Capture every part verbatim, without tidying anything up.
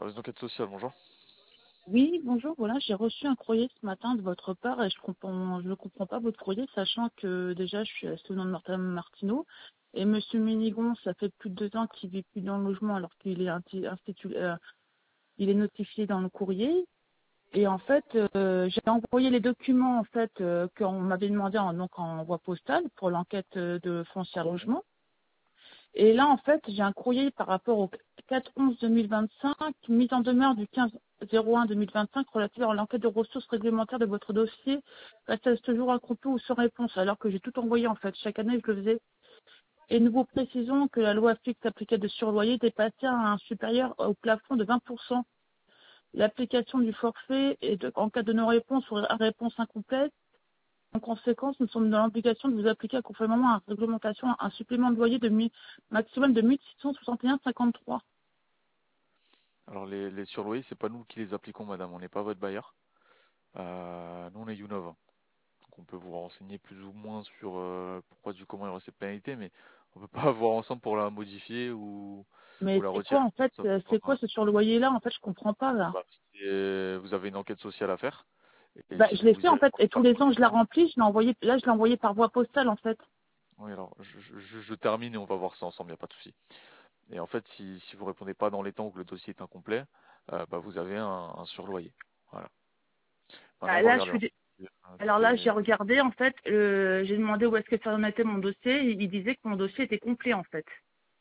Service d'enquête sociale, bonjour. Oui, bonjour. Voilà, j'ai reçu un courrier ce matin de votre part et je comprends, je ne comprends pas votre courrier, sachant que déjà je suis à au nom de Martin Martineau et Monsieur Ménigon, ça fait plus de deux ans qu'il vit plus dans le logement alors qu'il est inti- institu- euh, il est notifié dans le courrier. Et en fait, euh, j'ai envoyé les documents en fait euh, qu'on m'avait demandé en, donc en voie postale pour l'enquête euh, de foncière logement. Et là, en fait, j'ai un courrier par rapport au quatre onze deux mille vingt-cinq, mise en demeure du quinze zéro un deux mille vingt-cinq relative à l'enquête de ressources réglementaires de votre dossier, reste à ce jour incomplet ou sans réponse, alors que j'ai tout envoyé, en fait. Chaque année, je le faisais. Et nous vous précisons que la loi fixe appliquée de surloyer dépassait à un supérieur au plafond de vingt pour cent. L'application du forfait et de, en cas de non-réponse ou réponse incomplète. En conséquence, nous sommes dans l'obligation de vous appliquer conformément à la réglementation un supplément de loyer de mi- maximum de mille six cent soixante et un virgule cinquante-trois. Alors les, les surloyers, c'est pas nous qui les appliquons, madame, on n'est pas votre bailleur. Euh, nous on est Younov. Donc on peut vous renseigner plus ou moins sur euh, pourquoi du comment il y aurait cette pénalité, mais on peut pas voir ensemble pour la modifier ou, ou Mais la c'est quoi retirer. en fait, Ça, euh, c'est c'est pas- quoi ce surloyer-là? En fait, je comprends pas là. bah, c'est- vous avez une enquête sociale à faire, et Bah, si je l'ai vous fait y en fait, répondez et pas tous les ans je la correctement. remplis, je l'ai envoyé, là je l'ai envoyé par voie postale en fait. Oui, alors je, je- je- je termine et on va voir ça ensemble, il n'y a pas de souci. Et en fait, si, si vous répondez pas dans les temps ou que le dossier est incomplet, euh, bah, vous avez un, un surloyer. Voilà. Maintenant, on Bah, va là, je regarder. suis, Alors, dé- Euh, alors là, j'ai c'est- regardé en fait, euh, j'ai demandé où est-ce que ça en était mon dossier, et il disait que mon dossier était complet en fait.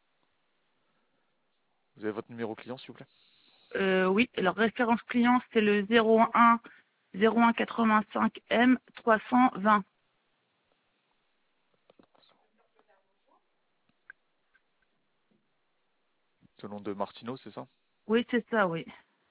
Vous avez votre numéro client, s'il vous plaît? Euh, oui, alors référence client, c'est le zéro un zéro un quatre-vingt-cinq M trois cent vingt. C'est le nom de Martino, c'est ça? Oui, c'est ça, oui.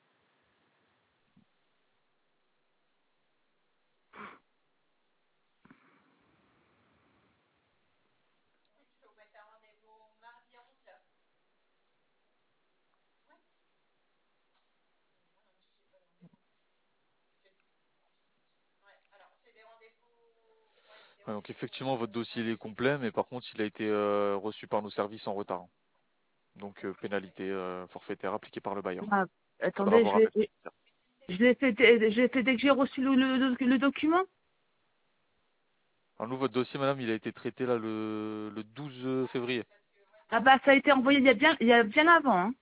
Ouais, donc effectivement, votre dossier il est complet, mais par contre, il a été euh, reçu par nos services en retard. Donc euh, pénalité euh, forfaitaire appliquée par le bailleur. Ah, Faudra attendez, voir je avec. l'ai, je l'ai fait, dès- je l'ai fait dès que j'ai reçu le, le, le document. Alors nous, votre dossier, madame, il a été traité là le, le douze février. Ah bah ça a été envoyé il y a bien, il y a bien avant. Hein.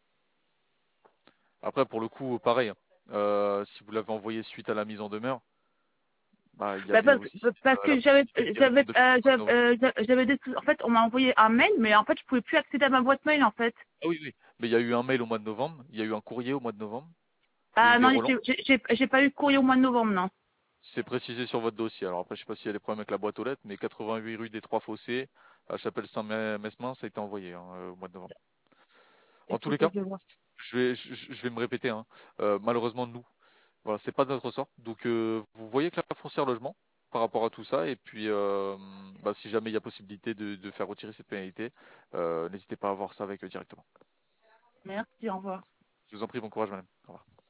Après, pour le coup, pareil, hein. Euh, si vous l'avez envoyé suite à la mise en demeure, bah il y Bah, avait parce, aussi parce euh, la que j'avais, possibilité d'y j'avais, répondre depuis euh, le mois de j'avais, novembre. euh, j'avais des, en fait, on m'a envoyé un mail, mais en fait, je pouvais plus accéder à ma boîte mail, en fait. Ah oui, oui. Mais il y a eu un mail au mois de novembre, il y a eu un courrier au mois de novembre, il y a eu Ah des non, relents. j'ai, j'ai, j'ai j'ai pas eu de courrier au mois de novembre, non. C'est précisé sur votre dossier. Alors après, je sais pas s'il y a des problèmes avec la boîte aux lettres, mais quatre-vingt-huit rue des Trois Fossés, à Chapelle-Saint-Mesmin, ça a été envoyé hein, euh, au mois de novembre. En tous les Écoutez, cas, je vais voir. je vais, je, je vais me répéter, hein. Euh, malheureusement, nous, voilà, c'est pas de notre sort. Donc, euh, vous voyez que la foncière logement par rapport à tout ça, et puis, euh, bah, si jamais il y a possibilité de, de faire retirer cette pénalité, euh, n'hésitez pas à voir ça avec eux directement. Merci, au revoir. Je vous en prie, bon courage, madame. Au revoir.